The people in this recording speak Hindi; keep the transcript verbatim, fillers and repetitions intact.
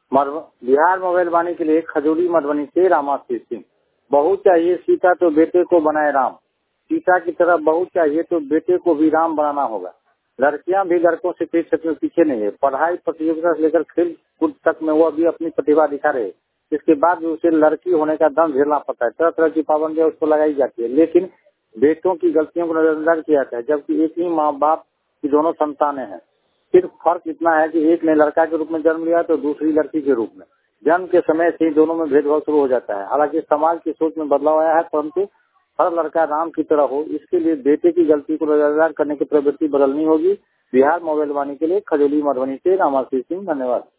मधु- बिहार मोबाइल वाणी के लिए खजूरी मधुबनी से रामाश्री सिंह। बहू चाहिए सीता तो बेटे को बनाए राम, सीता की तरह बहू चाहिए तो बेटे को भी राम बनाना होगा। लड़कियां भी लड़कों से किसी क्षेत्र में पीछे नहीं है। पढ़ाई प्रतियोगिता से लेकर खेल कूद तक में वह भी अपनी प्रतिभा दिखा रहे। इसके बाद भी उसे लड़की होने का दम झेलना पड़ता है। तरह तरह की पाबंदियां उसको लगाई जाती है, लेकिन बेटों की गलतियों को नजरअंदाज किया जाता है, जबकि एक ही माँ बाप की दोनों संतानें हैं। सिर्फ फर्क इतना है कि एक ने लड़का के रूप में जन्म लिया तो दूसरी लड़की के रूप में। जन्म के समय से ही दोनों में भेदभाव शुरू हो जाता है। हालांकि समाज की सोच में बदलाव आया है, परंतु हर लड़का राम की तरह हो, इसके लिए बेटे की गलती को नजरअंदाज करने की प्रवृत्ति बदलनी होगी। बिहार मोबाइल वाणी के लिए खजूली मधुबनी से रामाश्री सिंह। धन्यवाद।